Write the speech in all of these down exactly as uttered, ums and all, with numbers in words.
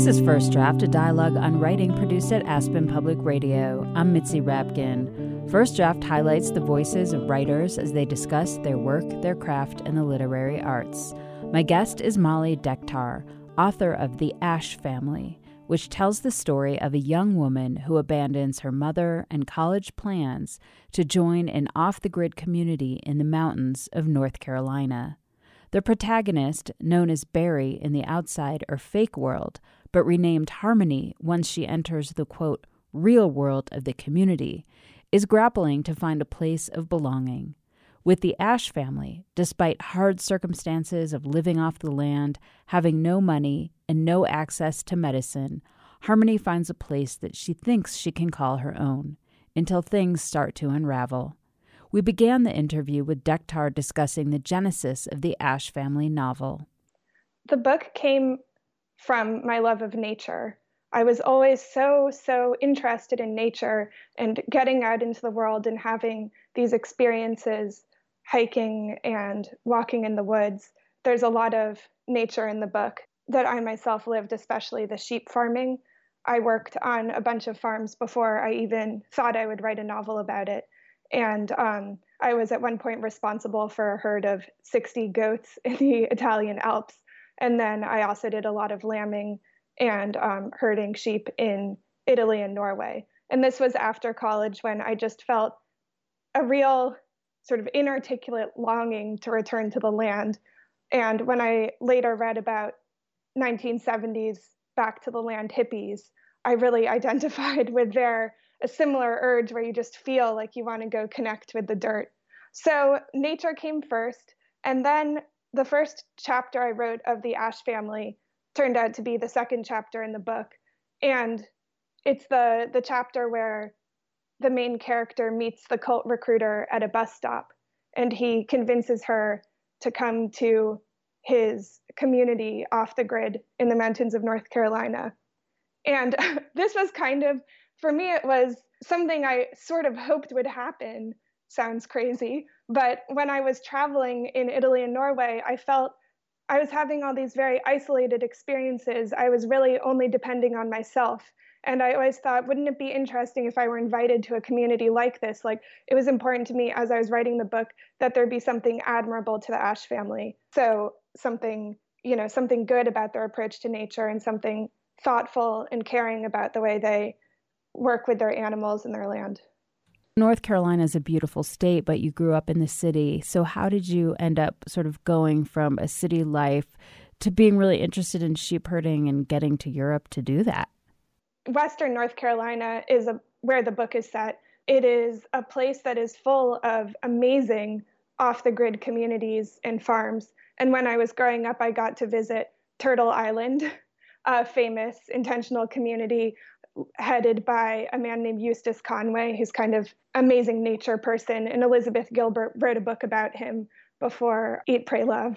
This is First Draft, a dialogue on writing produced at Aspen Public Radio. I'm Mitzi Rapkin. First Draft highlights the voices of writers as they discuss their work, their craft, and the literary arts. My guest is Molly Dektar, author of The Ash Family, which tells the story of a young woman who abandons her mother and college plans to join an off-the-grid community in the mountains of North Carolina. The protagonist, known as Barry in the outside or fake world, but renamed Harmony once she enters the, quote, real world of the community, is grappling to find a place of belonging. With the Ash family, despite hard circumstances of living off the land, having no money, and no access to medicine, Harmony finds a place that she thinks she can call her own, until things start to unravel. We began the interview with Dektar discussing the genesis of the Ash family novel. The book came from my love of nature. I was always so, so interested in nature and getting out into the world and having these experiences, hiking and walking in the woods. There's a lot of nature in the book that I myself lived, especially the sheep farming. I worked on a bunch of farms before I even thought I would write a novel about it. And um, I was at one point responsible for a herd of sixty goats in the Italian Alps. And then I also did a lot of lambing and um, herding sheep in Italy and Norway. And this was after college, when I just felt a real sort of inarticulate longing to return to the land. And when I later read about nineteen seventies back to the land hippies, I really identified with their a similar urge where you just feel like you want to go connect with the dirt. So nature came first, and then the first chapter I wrote of the Ash family turned out to be the second chapter in the book. And it's the, the chapter where the main character meets the cult recruiter at a bus stop, and he convinces her to come to his community off the grid in the mountains of North Carolina. And this was kind of, for me, it was something I sort of hoped would happen. Sounds crazy. But when I was traveling in Italy and Norway, I felt I was having all these very isolated experiences. I was really only depending on myself. And I always thought, wouldn't it be interesting if I were invited to a community like this? Like, it was important to me as I was writing the book that there be something admirable to the Ash family. So something, you know, something good about their approach to nature, and something thoughtful and caring about the way they work with their animals and their land. North Carolina is a beautiful state, but you grew up in the city. So how did you end up sort of going from a city life to being really interested in sheep herding and getting to Europe to do that? Western North Carolina is a, where the book is set. It is a place that is full of amazing off-the-grid communities and farms. And when I was growing up, I got to visit Turtle Island, a famous intentional community headed by a man named Eustace Conway, who's kind of amazing nature person. And Elizabeth Gilbert wrote a book about him before Eat, Pray, Love.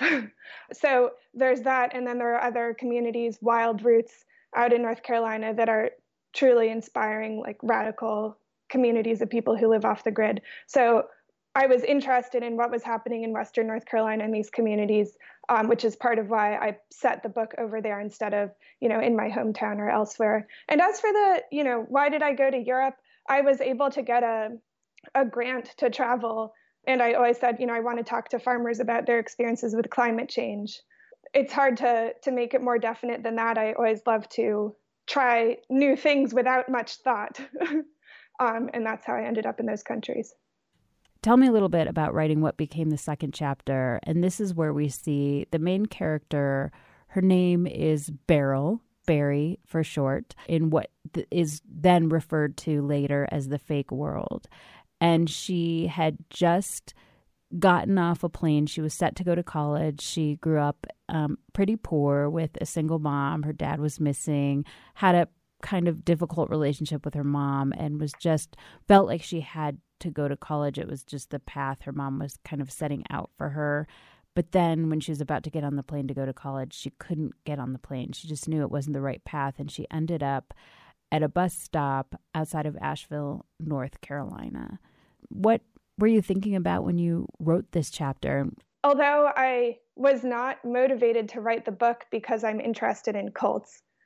So there's that. And then there are other communities, Wild Roots, out in North Carolina, that are truly inspiring, like radical communities of people who live off the grid. So I was interested in what was happening in Western North Carolina in these communities, um, which is part of why I set the book over there instead of, you know, in my hometown or elsewhere. And as for the, you know, why did I go to Europe? I was able to get a, a grant to travel. And I always said, you know, I want to talk to farmers about their experiences with climate change. It's hard to, to make it more definite than that. I always love to try new things without much thought. um, and that's how I ended up in those countries. Tell me a little bit about writing what became the second chapter. And this is where we see the main character. Her name is Beryl, Barry for short, in what th- is then referred to later as the fake world. And she had just gotten off a plane. She was set to go to college. She grew up um, pretty poor with a single mom. Her dad was missing, had a kind of difficult relationship with her mom, and was just felt like she had to go to college. It was just the path her mom was kind of setting out for her. But then when she was about to get on the plane to go to college, she couldn't get on the plane. She just knew it wasn't the right path. And she ended up at a bus stop outside of Asheville, North Carolina. What were you thinking about when you wrote this chapter? Although I was not motivated to write the book because I'm interested in cults,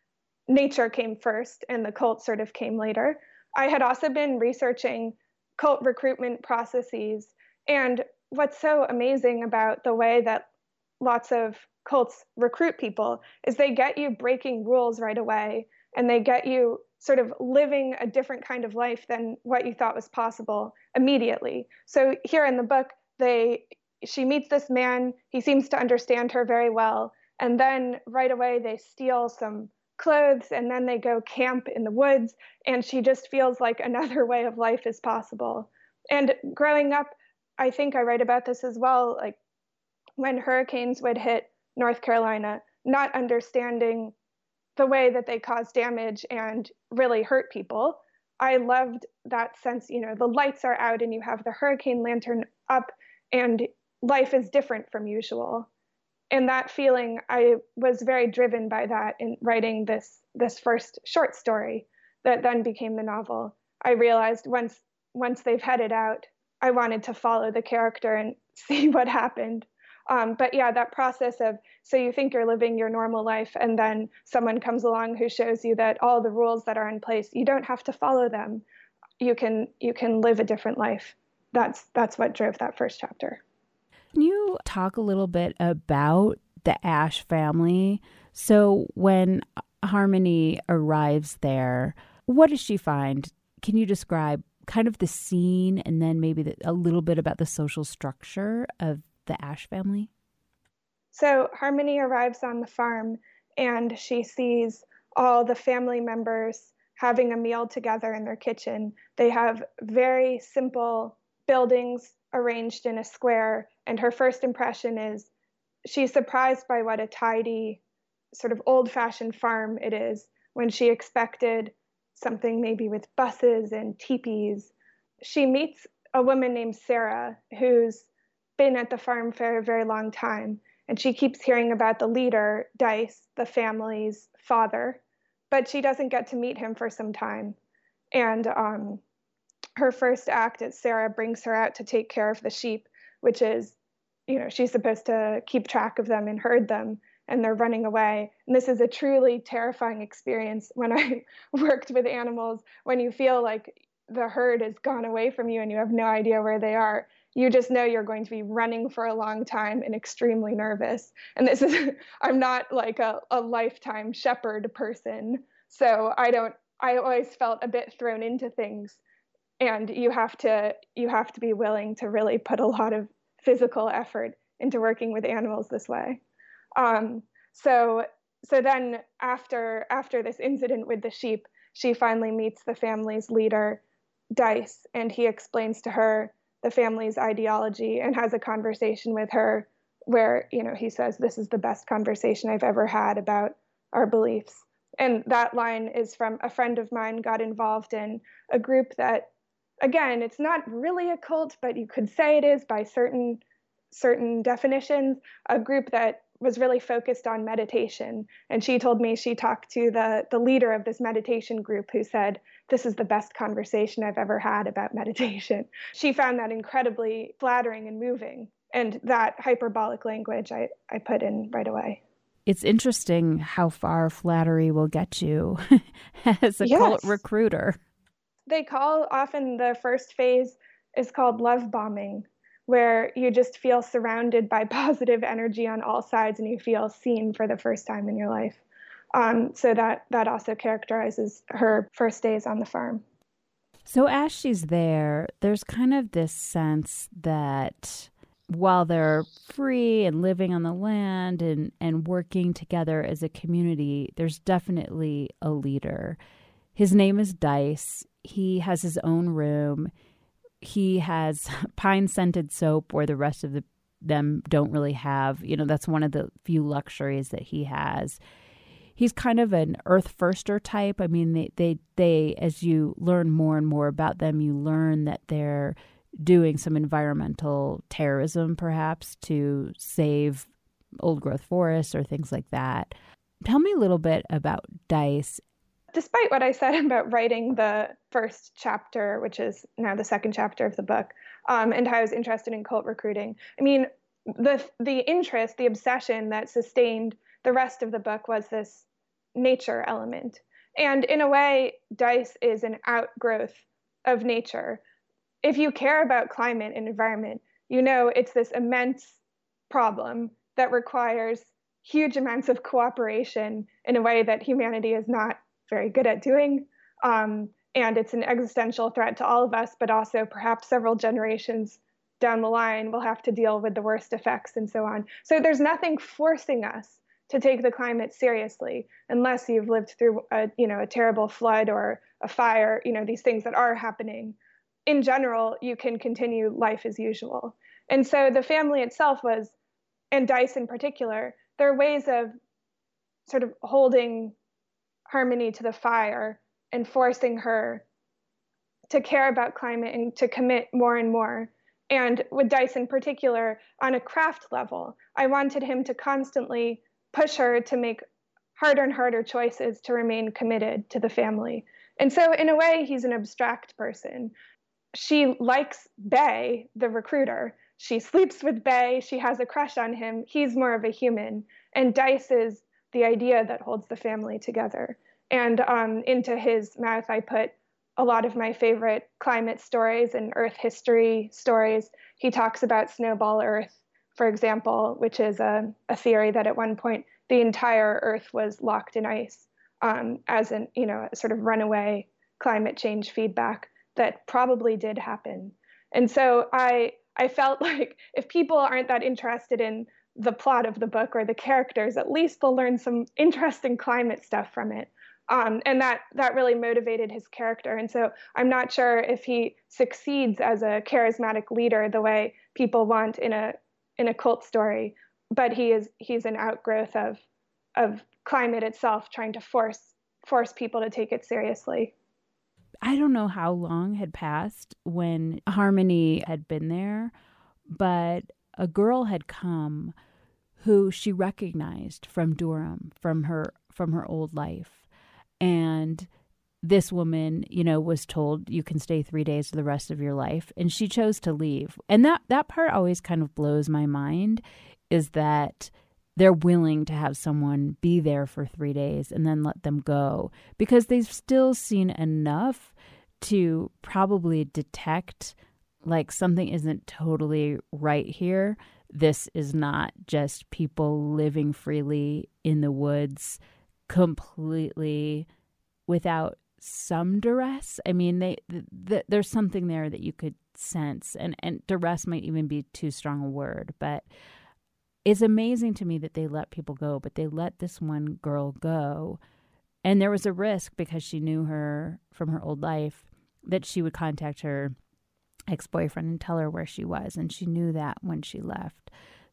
nature came first and the cult sort of came later. I had also been researching cult recruitment processes. And what's so amazing about the way that lots of cults recruit people is they get you breaking rules right away, and they get you sort of living a different kind of life than what you thought was possible immediately. So here in the book, they she meets this man, he seems to understand her very well, and then right away they steal some clothes, and then they go camp in the woods, and she just feels like another way of life is possible. And growing up, I think I write about this as well, like when hurricanes would hit North Carolina, not understanding the way that they cause damage and really hurt people. I loved that sense, you know, the lights are out and you have the hurricane lantern up and life is different from usual. And that feeling, I was very driven by that in writing this this first short story that then became the novel. I realized once once they've headed out, I wanted to follow the character and see what happened. Um, but yeah, that process of, so you think you're living your normal life, and then someone comes along who shows you that all the rules that are in place, you don't have to follow them. You can you can live a different life. That's that's what drove that first chapter. Can you talk a little bit about the Ash family? So when Harmony arrives there, what does she find? Can you describe kind of the scene and then maybe the, a little bit about the social structure of the Ash family? So Harmony arrives on the farm and she sees all the family members having a meal together in their kitchen. They have very simple buildings arranged in a square, and her first impression is she's surprised by what a tidy, sort of old-fashioned farm it is, when she expected something maybe with buses and teepees. She meets a woman named Sarah who's been at the farm for a very long time, and she keeps hearing about the leader, Dice, the family's father, but she doesn't get to meet him for some time. And um, her first act is Sarah brings her out to take care of the sheep, which is, you know, she's supposed to keep track of them and herd them, and they're running away. And this is a truly terrifying experience when I worked with animals, when you feel like the herd has gone away from you and you have no idea where they are. You just know you're going to be running for a long time and extremely nervous. And this is, I'm not like a, a lifetime shepherd person. So I don't, I always felt a bit thrown into things. And you have to, you have to be willing to really put a lot of physical effort into working with animals this way. Um, so, so then after, after this incident with the sheep, she finally meets the family's leader, Dice, and he explains to her the family's ideology and has a conversation with her where, you know, he says, this is the best conversation I've ever had about our beliefs. And that line is from a friend of mine got involved in a group that, again, it's not really a cult, but you could say it is by certain certain definitions, a group that was really focused on meditation. And she told me she talked to the, the leader of this meditation group who said, this is the best conversation I've ever had about meditation. She found that incredibly flattering and moving. And that hyperbolic language I, I put in right away. It's interesting how far flattery will get you as a yes. cult recruiter. They call often the first phase is called love bombing, where you just feel surrounded by positive energy on all sides and you feel seen for the first time in your life. Um, so that, that also characterizes her first days on the farm. So as she's there, there's kind of this sense that while they're free and living on the land and, and working together as a community, there's definitely a leader. His name is Dice. He has his own room. He has pine-scented soap where the rest of the, them don't really have. You know, that's one of the few luxuries that he has. He's kind of an earth-firster type. I mean, they, they, they, as you learn more and more about them, you learn that they're doing some environmental terrorism, perhaps, to save old-growth forests or things like that. Tell me a little bit about Dice. Despite what I said about writing the first chapter, which is now the second chapter of the book, um, and how I was interested in cult recruiting, I mean, the the interest, the obsession that sustained the rest of the book was this nature element. And in a way, DICE is an outgrowth of nature. If you care about climate and environment, you know it's this immense problem that requires huge amounts of cooperation in a way that humanity is not very good at doing. Um, and it's an existential threat to all of us, but also perhaps several generations down the line we'll have to deal with the worst effects and so on. So there's nothing forcing us to take the climate seriously unless you've lived through a, you know, a terrible flood or a fire, you know, these things that are happening. In general, you can continue life as usual. And so the family itself was, and DICE in particular, there are ways of sort of holding Harmony to the fire and forcing her to care about climate and to commit more and more. And with DICE in particular, on a craft level, I wanted him to constantly push her to make harder and harder choices to remain committed to the family. And so in a way, he's an abstract person. She likes Bay, the recruiter. She sleeps with Bay. She has a crush on him. He's more of a human. And DICE is the idea that holds the family together. And um, into his mouth, I put a lot of my favorite climate stories and Earth history stories. He talks about Snowball Earth, for example, which is a, a theory that at one point the entire Earth was locked in ice um, as an, you know, a sort of runaway climate change feedback that probably did happen. And so I I felt like if people aren't that interested in the plot of the book or the characters, at least they'll learn some interesting climate stuff from it. Um, and that that really motivated his character. And so I'm not sure if he succeeds as a charismatic leader the way people want in a in a cult story, but he is he's an outgrowth of of climate itself, trying to force force people to take it seriously. I don't know how long had passed when Harmony had been there, but a girl had come who she recognized from Durham, from her from her old life. And this woman, you know, was told you can stay three days for the rest of your life. And she chose to leave. And that, that part always kind of blows my mind, is that they're willing to have someone be there for three days and then let them go, because they've still seen enough to probably detect like something isn't totally right here. This is not just people living freely in the woods completely without some duress. I mean, they th- th- there's something there that you could sense, and, and duress might even be too strong a word, but it's amazing to me that they let people go, but they let this one girl go. And there was a risk, because she knew her from her old life, that she would contact her ex-boyfriend and tell her where she was. And she knew that when she left.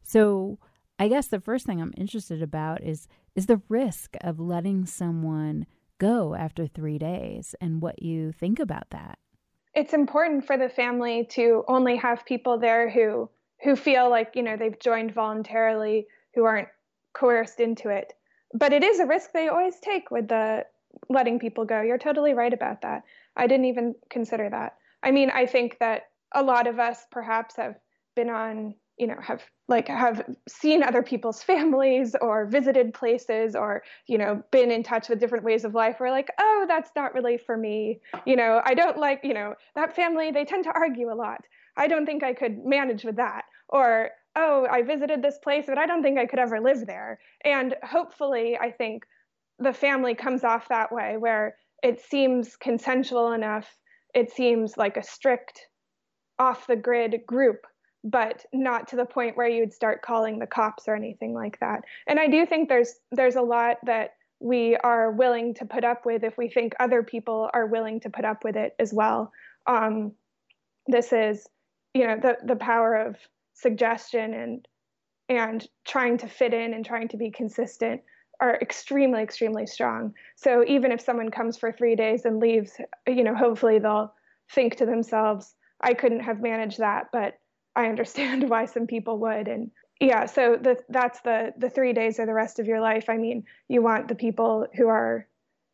So I guess the first thing I'm interested about is, is the risk of letting someone go after three days and what you think about that. It's important for the family to only have people there who who feel like, you know, they've joined voluntarily, who aren't coerced into it. But it is a risk they always take with the letting people go. You're totally right about that. I didn't even consider that. I mean, I think that a lot of us perhaps have been on, you know, have like have seen other people's families or visited places or, you know, been in touch with different ways of life. We're like, oh, that's not really for me. You know, I don't like, you know, that family, they tend to argue a lot. I don't think I could manage with that. Or, oh, I visited this place, but I don't think I could ever live there. And hopefully, I think the family comes off that way, where it seems consensual enough. It seems like a strict, off-the-grid group, but not to the point where you'd start calling the cops or anything like that. And I do think there's there's a lot that we are willing to put up with if we think other people are willing to put up with it as well. Um, this is, you know, the the power of suggestion and and trying to fit in and trying to be consistent are extremely, extremely strong. So even if someone comes for three days and leaves, you know, hopefully they'll think to themselves, I couldn't have managed that, but I understand why some people would. And yeah, so the, that's the the three days or the rest of your life. I mean, you want the people who are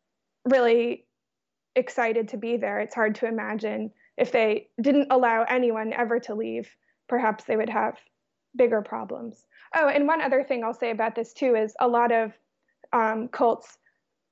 really excited to be there. It's hard to imagine if they didn't allow anyone ever to leave, perhaps they would have bigger problems. Oh, and one other thing I'll say about this too is a lot of um, cults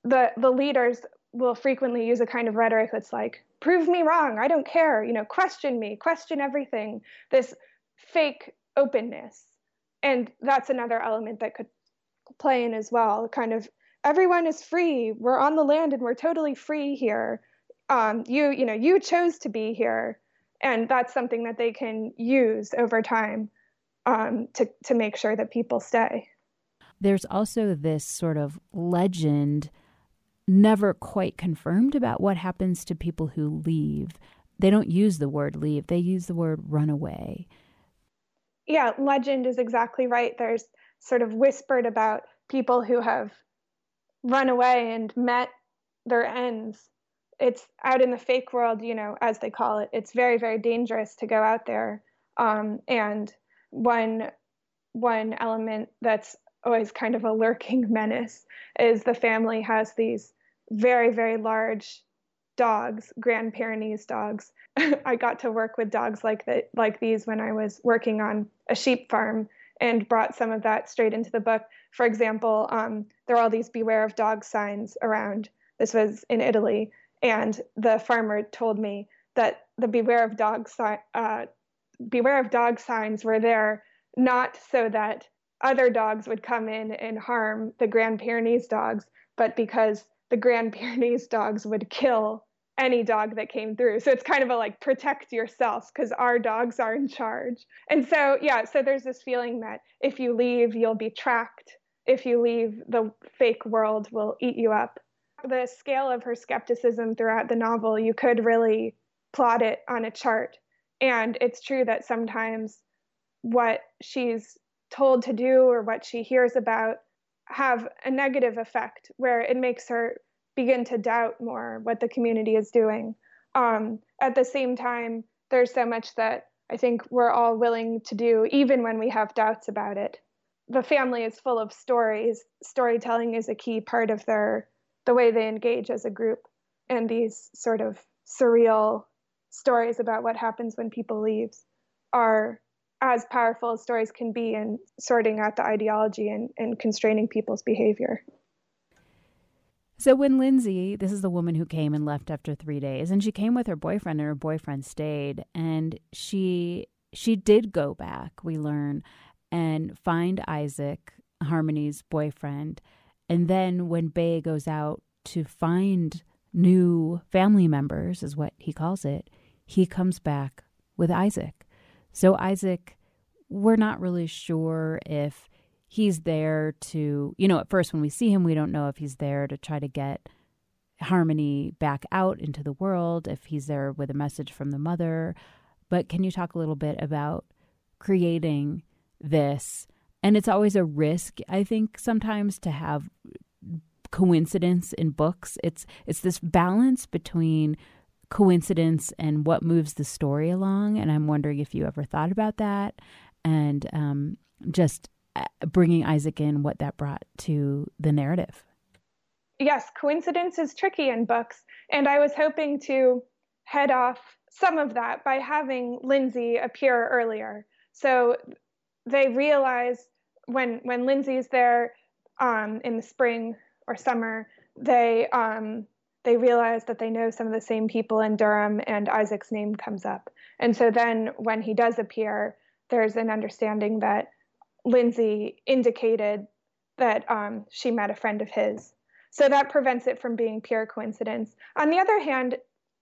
the the leaders will frequently use a kind of rhetoric that's like, prove me wrong, I don't care, you know, question me, question everything, this fake openness. And that's another element that could play in as well, kind of, everyone is free, we're on the land and we're totally free here. Um, you, you know, you chose to be here. And that's something that they can use over time um, to, to make sure that people stay. There's also this sort of legend, never quite confirmed, about what happens to people who leave. They don't use the word leave, they use the word run away. Yeah, legend is exactly right. There's sort of whispered about people who have run away and met their ends. It's out in the fake world, you know, as they call it. It's very, very dangerous to go out there. Um, and one one element that's always kind of a lurking menace is the family has these very, very large dogs, Grand Pyrenees dogs. I got to work with dogs like that, like these when I was working on a sheep farm, and brought some of that straight into the book. For example, um, there are all these beware of dog signs around. This was in Italy. And the farmer told me that the beware of dog si- uh, beware of dog signs were there not so that other dogs would come in and harm the Grand Pyrenees dogs, but because the Grand Pyrenees dogs would kill any dog that came through. So it's kind of a like, protect yourself because our dogs are in charge. And so, yeah, so there's this feeling that if you leave, you'll be tracked. If you leave, the fake world will eat you up. The scale of her skepticism throughout the novel, you could really plot it on a chart. And it's true that sometimes what she's told to do or what she hears about have a negative effect where it makes her begin to doubt more what the community is doing. Um, at the same time, there's so much that I think we're all willing to do, even when we have doubts about it. The family is full of stories. Storytelling is a key part of their the way they engage as a group. And these sort of surreal stories about what happens when people leave are as powerful as stories can be in sorting out the ideology and, and constraining people's behavior. So when Lindsay, this is the woman who came and left after three days, and she came with her boyfriend, and her boyfriend stayed, and she she did go back, we learn, and find Isaac, Harmony's boyfriend. And then when Bay goes out to find new family members, is what he calls it, he comes back with Isaac. So Isaac, we're not really sure if he's there to, you know, at first when we see him, we don't know if he's there to try to get Harmony back out into the world, if he's there with a message from the mother. But can you talk a little bit about creating this? And it's always a risk, I think, sometimes to have coincidence in books. It's it's this balance between coincidence and what moves the story along. And I'm wondering if you ever thought about that, and um, just bringing Isaac in, what that brought to the narrative. Yes, coincidence is tricky in books. And I was hoping to head off some of that by having Lindsay appear earlier. So they realize when when Lindsay's there um, in the spring or summer, they um, they realize that they know some of the same people in Durham, and Isaac's name comes up. And so then when he does appear, there's an understanding that Lindsay indicated that um, she met a friend of his. So that prevents it from being pure coincidence. On the other hand,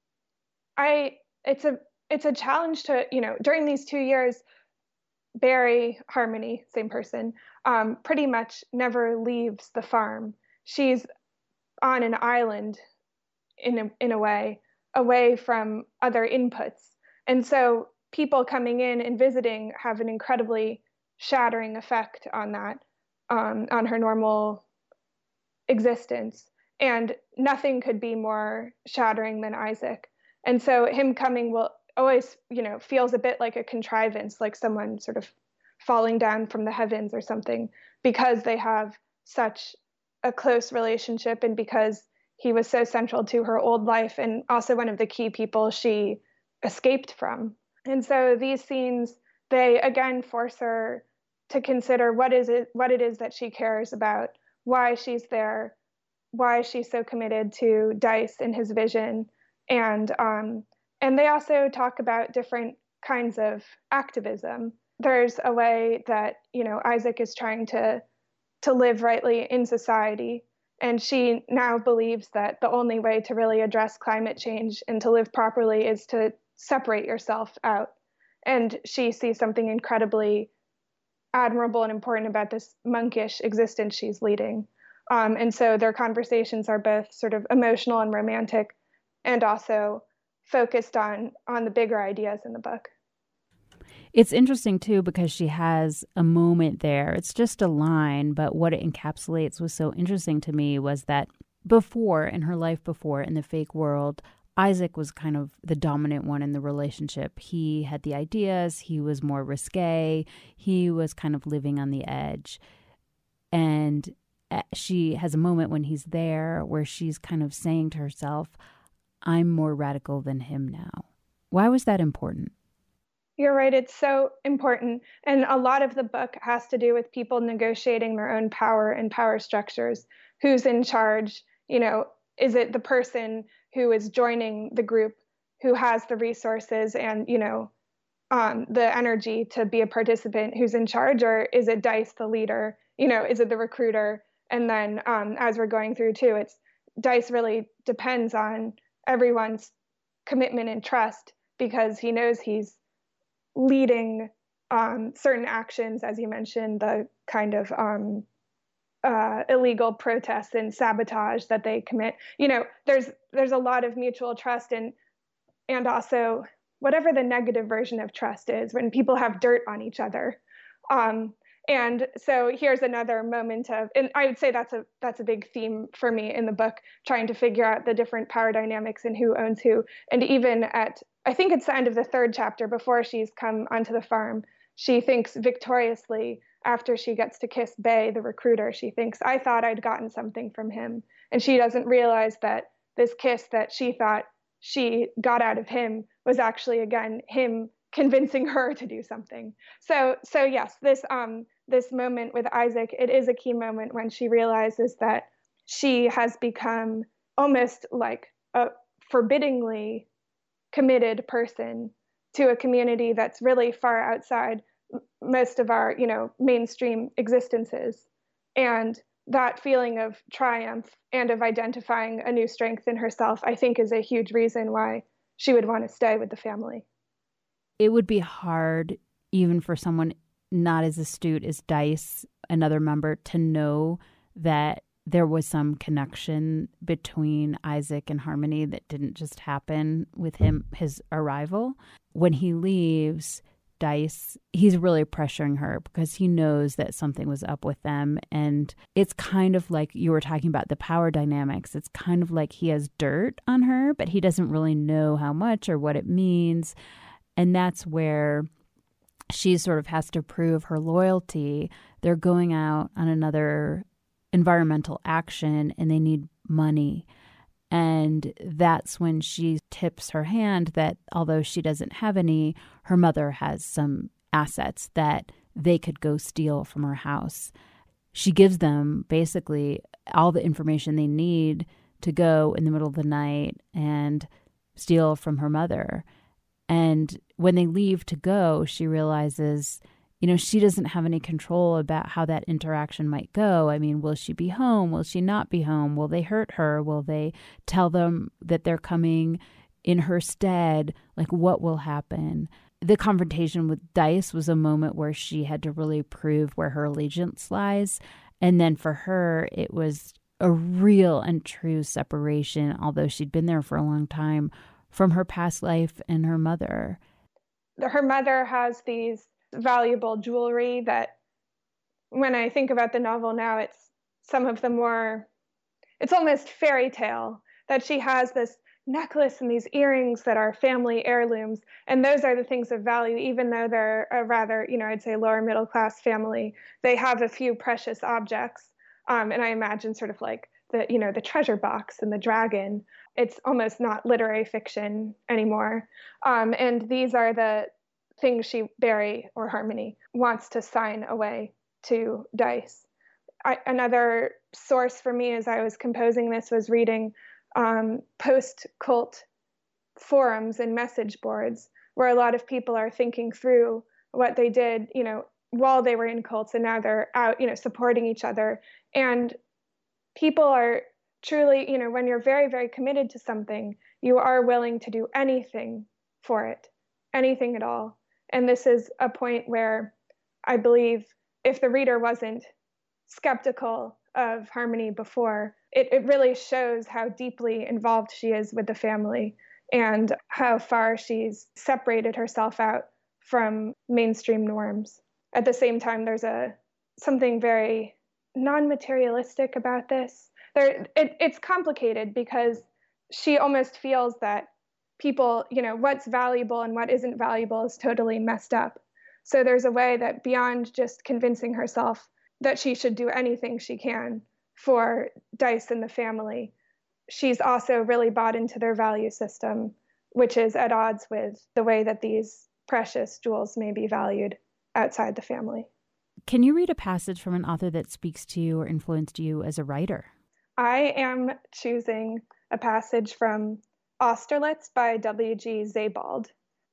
I it's a it's a challenge to, you know, during these two years, Barry, Harmony, same person, um, pretty much never leaves the farm. She's on an island in a, in a way, away from other inputs. And so people coming in and visiting have an incredibly shattering effect on that, um, on her normal existence. And nothing could be more shattering than Isaac. And so him coming will always, you know, feels a bit like a contrivance, like someone sort of falling down from the heavens or something, because they have such a close relationship and because he was so central to her old life and also one of the key people she escaped from. And so these scenes, they again force her to consider what is it, what it is that she cares about, why she's there, why she's so committed to Dice and his vision. And um, and they also talk about different kinds of activism. There's a way that, you know, Isaac is trying to to live rightly in society. And she now believes that the only way to really address climate change and to live properly is to separate yourself out. And she sees something incredibly admirable and important about this monkish existence she's leading. Um, and so their conversations are both sort of emotional and romantic, and also focused on on the bigger ideas in the book. It's interesting, too, because she has a moment there. It's just a line, but what it encapsulates was so interesting to me was that before, in her life before, in the fake world, Isaac was kind of the dominant one in the relationship. He had the ideas. He was more risque. He was kind of living on the edge. And she has a moment when he's there where she's kind of saying to herself, I'm more radical than him now. Why was that important? You're right. It's so important. And a lot of the book has to do with people negotiating their own power and power structures. Who's in charge? You know, is it the person who is joining the group who has the resources and, you know, um, the energy to be a participant who's in charge? Or is it Dice, the leader? You know, is it the recruiter? And then um, as we're going through too, it's Dice really depends on everyone's commitment and trust because he knows he's leading um, certain actions, as you mentioned, the kind of um, uh, illegal protests and sabotage that they commit. You know, there's there's a lot of mutual trust and and also whatever the negative version of trust is when people have dirt on each other. Um, and so here's another moment of, and I would say that's a that's a big theme for me in the book, trying to figure out the different power dynamics and who owns who. And even at, I think it's the end of the third chapter, before she's come onto the farm, she thinks victoriously after she gets to kiss Bay, the recruiter. She thinks, I thought I'd gotten something from him. And she doesn't realize that this kiss that she thought she got out of him was actually, again, him convincing her to do something. So, so yes, this um, this moment with Isaac, it is a key moment when she realizes that she has become almost like a forbiddingly committed person to a community that's really far outside most of our, you know, mainstream existences. And that feeling of triumph and of identifying a new strength in herself, I think, is a huge reason why she would want to stay with the family. It would be hard, even for someone not as astute as Dice, another member, to know that there was some connection between Isaac and Harmony that didn't just happen with him, his arrival. When he leaves, Dice, he's really pressuring her because he knows that something was up with them. And it's kind of like you were talking about the power dynamics. It's kind of like he has dirt on her, but he doesn't really know how much or what it means. And that's where she sort of has to prove her loyalty. They're going out on another environmental action and they need money. And that's when she tips her hand that although she doesn't have any, her mother has some assets that they could go steal from her house. She gives them basically all the information they need to go in the middle of the night and steal from her mother. And when they leave to go, she realizes, you know, she doesn't have any control about how that interaction might go. I mean, will she be home? Will she not be home? Will they hurt her? Will they tell them that they're coming in her stead? Like, what will happen? The confrontation with Dice was a moment where she had to really prove where her allegiance lies. And then for her, it was a real and true separation, although she'd been there for a long time, from her past life and her mother. Her mother has these valuable jewelry that, when I think about the novel now, it's some of the more, it's almost fairy tale that she has this necklace and these earrings that are family heirlooms. And those are the things of value, even though they're a rather, you know, I'd say lower middle class family. They have a few precious objects. Um, and I imagine sort of like the, you know, the treasure box and the dragon. It's almost not literary fiction anymore. Um, and these are the things she, Barry or Harmony, wants to sign away to Dice. I, another source for me as I was composing this was reading um, post-cult forums and message boards where a lot of people are thinking through what they did, you know, while they were in cults, and now they're out, you know, supporting each other. And people are truly, you know, when you're very, very committed to something, you are willing to do anything for it, anything at all. And this is a point where I believe if the reader wasn't skeptical of Harmony before, it, it really shows how deeply involved she is with the family and how far she's separated herself out from mainstream norms. At the same time, there's a something very non-materialistic about this. There, it, it's complicated because she almost feels that people, you know, what's valuable and what isn't valuable is totally messed up. So there's a way that beyond just convincing herself that she should do anything she can for Dice and the family, she's also really bought into their value system, which is at odds with the way that these precious jewels may be valued outside the family. Can you read a passage from an author that speaks to you or influenced you as a writer? I am choosing a passage from Austerlitz by W G Sebald.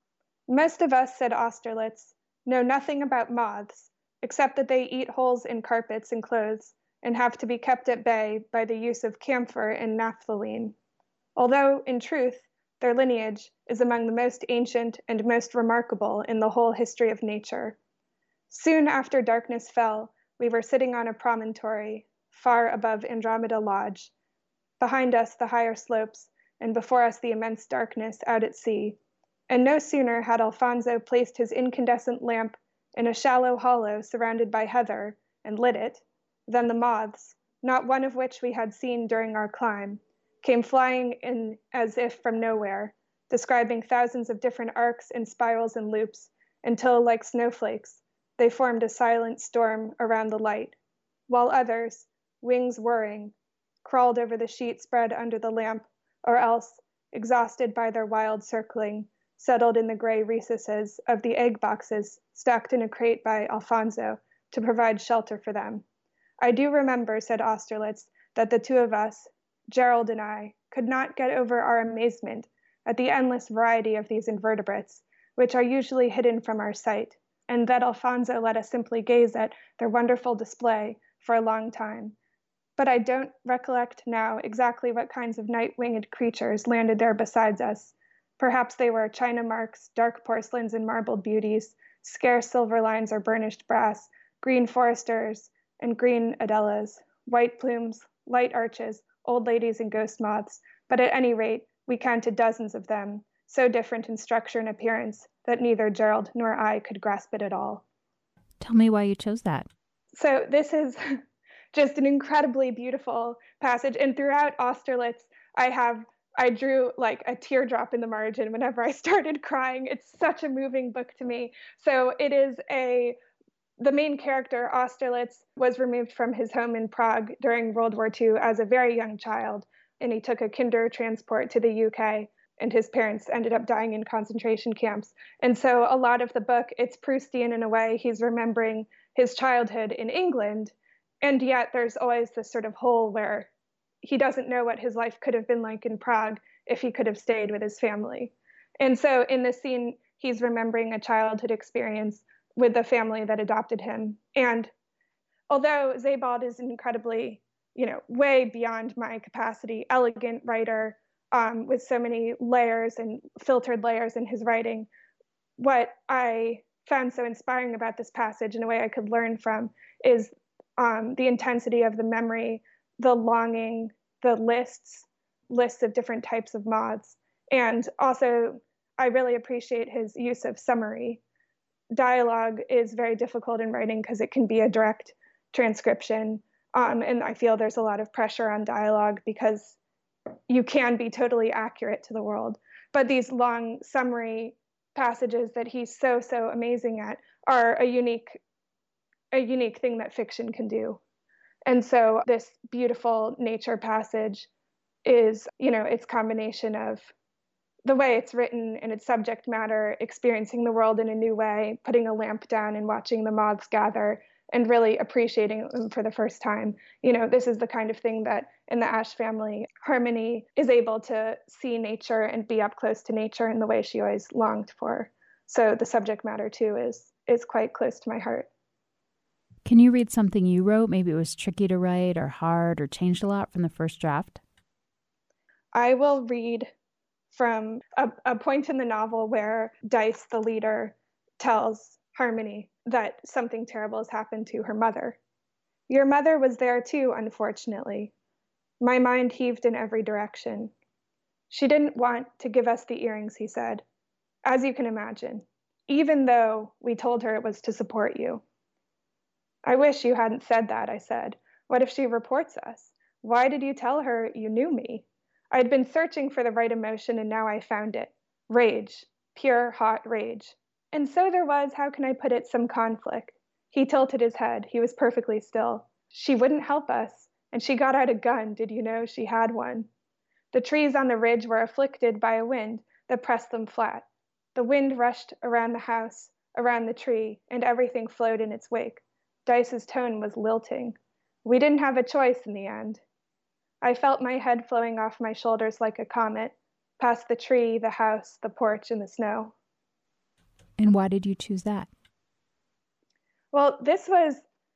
Most of us, said Austerlitz, know nothing about moths, except that they eat holes in carpets and clothes and have to be kept at bay by the use of camphor and naphthalene, although, in truth, their lineage is among the most ancient and most remarkable in the whole history of nature. Soon after darkness fell, we were sitting on a promontory far above Andromeda Lodge, behind us the higher slopes, and before us the immense darkness out at sea. And no sooner had Alfonso placed his incandescent lamp in a shallow hollow surrounded by heather and lit it, than the moths, not one of which we had seen during our climb, came flying in as if from nowhere, describing thousands of different arcs and spirals and loops, until, like snowflakes, they formed a silent storm around the light, while others, wings whirring, crawled over the sheet spread under the lamp, or else, exhausted by their wild circling, settled in the gray recesses of the egg boxes stacked in a crate by Alfonso to provide shelter for them. I do remember, said Austerlitz, that the two of us, Gerald and I, could not get over our amazement at the endless variety of these invertebrates, which are usually hidden from our sight, and that Alfonso let us simply gaze at their wonderful display for a long time. But I don't recollect now exactly what kinds of night-winged creatures landed there besides us. Perhaps they were china marks, dark porcelains and marbled beauties, scarce silver lines or burnished brass, green foresters and green adelas, white plumes, light arches, old ladies and ghost moths, but at any rate, we counted dozens of them, so different in structure and appearance that neither Gerald nor I could grasp it at all. Tell me why you chose that. So this is just an incredibly beautiful passage, and throughout Austerlitz, I have I drew like a teardrop in the margin whenever I started crying. It's such a moving book to me. So it is a The main character, Austerlitz, was removed from his home in Prague during World War Two as a very young child, and he took a kinder transport to the U K, and his parents ended up dying in concentration camps. And so a lot of the book, it's Proustian in a way. He's remembering his childhood in England, and yet there's always this sort of hole where he doesn't know what his life could have been like in Prague if he could have stayed with his family. And so in this scene, he's remembering a childhood experience with the family that adopted him. And although Sebald is an incredibly, you know, way beyond my capacity, elegant writer um, with so many layers and filtered layers in his writing, what I found so inspiring about this passage in a way I could learn from is um, the intensity of the memory, the longing, the lists, lists of different types of moths. And also, I really appreciate his use of summary. Dialogue is very difficult in writing because it can be a direct transcription. Um, and I feel there's a lot of pressure on dialogue because you can be totally accurate to the world. But these long summary passages that he's so, so amazing at are a unique, a unique thing that fiction can do. And so this beautiful nature passage is, you know, its combination of the way it's written and its subject matter, experiencing the world in a new way, putting a lamp down and watching the moths gather, and really appreciating them for the first time. You know, this is the kind of thing that in the Ashe family, Harmony is able to see nature and be up close to nature in the way she always longed for. So the subject matter too is is quite close to my heart. Can you read something you wrote? Maybe it was tricky to write or hard or changed a lot from the first draft? I will read from a, a point in the novel where Dice, the leader, tells Harmony that something terrible has happened to her mother. Your mother was there too, unfortunately. My mind heaved in every direction. She didn't want to give us the earrings, he said, as you can imagine, even though we told her it was to support you. I wish you hadn't said that, I said. What if she reports us? Why did you tell her you knew me? I'd been searching for the right emotion, and now I found it. Rage. Pure, hot rage. And so there was, how can I put it, some conflict. He tilted his head. He was perfectly still. She wouldn't help us, and she got out a gun. Did you know she had one? The trees on the ridge were afflicted by a wind that pressed them flat. The wind rushed around the house, around the tree, and everything flowed in its wake. Dice's tone was lilting. We didn't have a choice in the end. I felt my head flowing off my shoulders like a comet, past the tree, the house, the porch, and the snow. And why did you choose that? Well, this was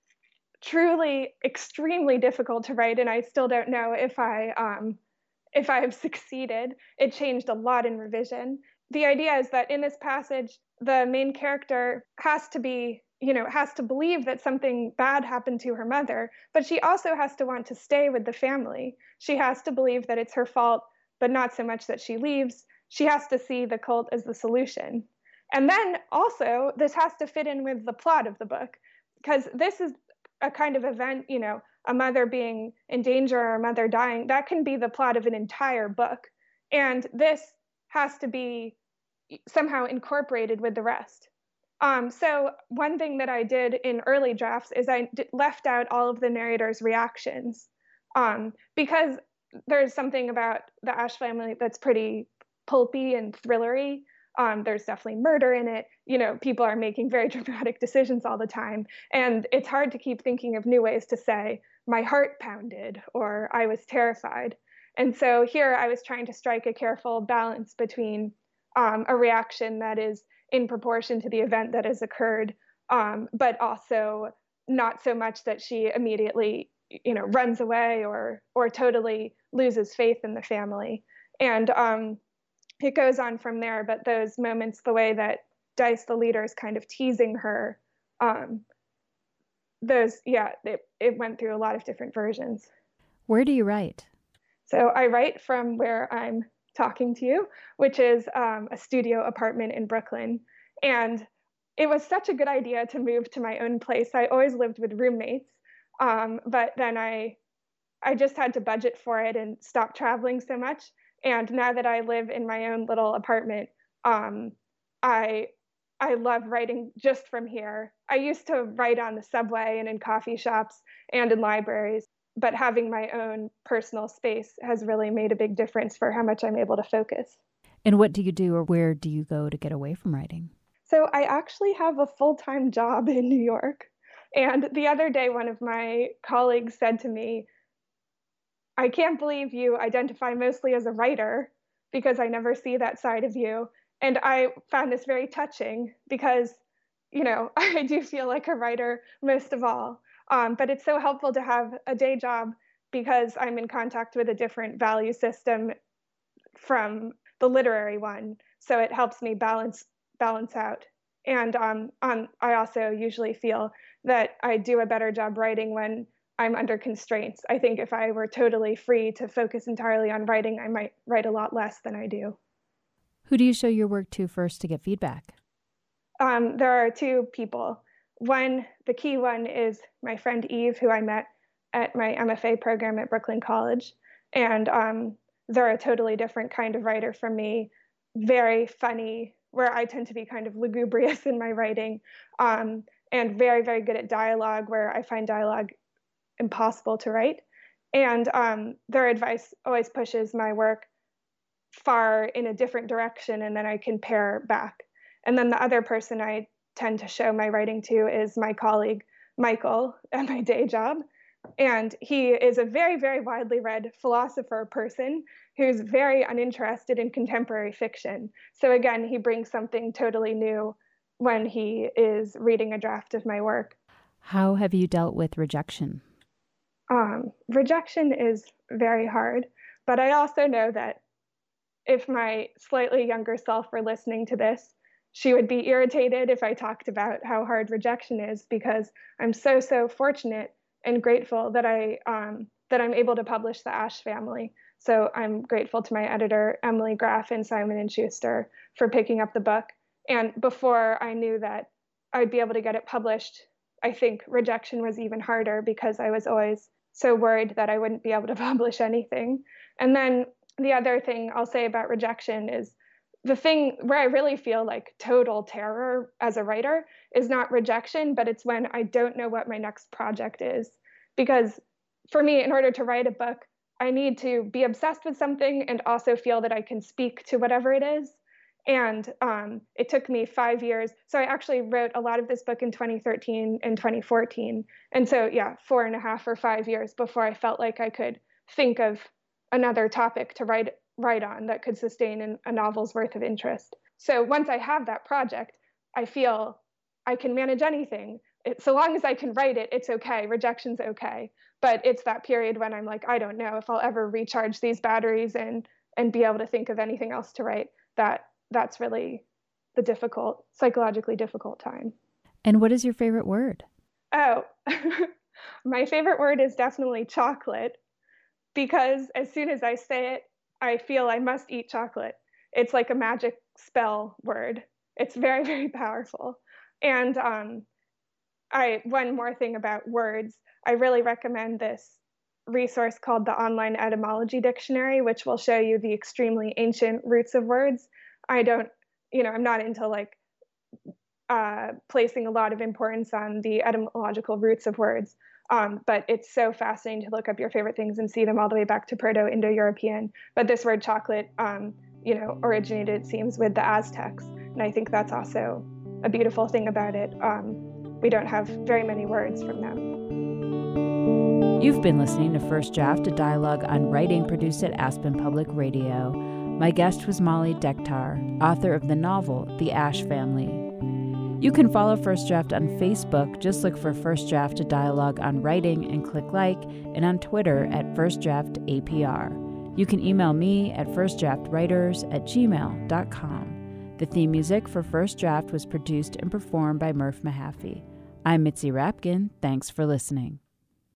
truly extremely difficult to write, and I still don't know if I um, if I have succeeded. It changed a lot in revision. The idea is that in this passage, the main character has to be you know, has to believe that something bad happened to her mother, but she also has to want to stay with the family. She has to believe that it's her fault, but not so much that she leaves. She has to see the cult as the solution. And then also, this has to fit in with the plot of the book, because this is a kind of event, you know, a mother being in danger or a mother dying, that can be the plot of an entire book. And this has to be somehow incorporated with the rest. Um, so one thing that I did in early drafts is I d- left out all of the narrator's reactions, um, because there's something about the Ashe family that's pretty pulpy and thrillery. Um, there's definitely murder in it. You know, people are making very dramatic decisions all the time. And it's hard to keep thinking of new ways to say, my heart pounded, or I was terrified. And so here I was trying to strike a careful balance between um, a reaction that is in proportion to the event that has occurred, um, but also not so much that she immediately, you know, runs away or or totally loses faith in the family. And um, it goes on from there. But those moments, the way that Dice, the leader, is kind of teasing her, um, those, yeah, it, it went through a lot of different versions. Where do you write? So I write from where I'm talking to you, which is um, a studio apartment in Brooklyn. And it was such a good idea to move to my own place. I always lived with roommates, um, but then I, I just had to budget for it and stop traveling so much. And now that I live in my own little apartment, um, I, I love writing just from here. I used to write on the subway and in coffee shops and in libraries, but having my own personal space has really made a big difference for how much I'm able to focus. And what do you do, or where do you go to get away from writing? So I actually have a full-time job in New York. And the other day, one of my colleagues said to me, I can't believe you identify mostly as a writer, because I never see that side of you. And I found this very touching because, you know, I do feel like a writer most of all. Um, but it's so helpful to have a day job because I'm in contact with a different value system from the literary one. So it helps me balance balance out. And um, um, I also usually feel that I do a better job writing when I'm under constraints. I think if I were totally free to focus entirely on writing, I might write a lot less than I do. Who do you show your work to first to get feedback? Um, there are two people. One, the key one is my friend Eve, who I met at my M F A program at Brooklyn College. And um, they're a totally different kind of writer from me, very funny, where I tend to be kind of lugubrious in my writing, um, and very, very good at dialogue, where I find dialogue impossible to write. And um, their advice always pushes my work far in a different direction, and then I can pare back. And then the other person I tend to show my writing to is my colleague, Michael at my day job. And he is a very, very widely read philosopher person who's very uninterested in contemporary fiction. So again, he brings something totally new when he is reading a draft of my work. How have you dealt with rejection? Um, rejection is very hard, but I also know that if my slightly younger self were listening to this, she would be irritated if I talked about how hard rejection is, because I'm so, so fortunate and grateful that I um, that I'm able to publish The Ash Family. So I'm grateful to my editor, Emily Graff and Simon and Schuster, for picking up the book. And before I knew that I'd be able to get it published, I think rejection was even harder, because I was always so worried that I wouldn't be able to publish anything. And then the other thing I'll say about rejection is the thing where I really feel like total terror as a writer is not rejection, but it's when I don't know what my next project is. Because for me, in order to write a book, I need to be obsessed with something and also feel that I can speak to whatever it is. And um, it took me five years. So I actually wrote a lot of this book in twenty thirteen and twenty fourteen. And so, yeah, four and a half or five years before I felt like I could think of another topic to write write on that could sustain an, a novel's worth of interest. So once I have that project, I feel I can manage anything. It, so long as I can write it, it's okay. Rejection's okay. But it's that period when I'm like, I don't know if I'll ever recharge these batteries and and be able to think of anything else to write. That that's really the difficult, psychologically difficult time. And what is your favorite word? Oh, my favorite word is definitely chocolate, because as soon as I say it, I feel I must eat chocolate. It's like a magic spell word. It's very, very powerful. And um, I one more thing about words, I really recommend this resource called the Online Etymology Dictionary, which will show you the extremely ancient roots of words. I don't, you know, I'm not into like uh, placing a lot of importance on the etymological roots of words. Um, but it's so fascinating to look up your favorite things and see them all the way back to Proto-Indo-European. But this word chocolate, um, you know, originated, it seems, with the Aztecs. And I think that's also a beautiful thing about it. Um, we don't have very many words from them. You've been listening to First Draft, a dialogue on writing produced at Aspen Public Radio. My guest was Molly Dektar, author of the novel The Ash Family. You can follow First Draft on Facebook. Just look for First Draft, a dialogue on writing, and click like, and on Twitter at First Draft A P R. You can email me at firstdraftwriters at gmail dot com. The theme music for First Draft was produced and performed by Murph Mahaffey. I'm Mitzi Rapkin. Thanks for listening.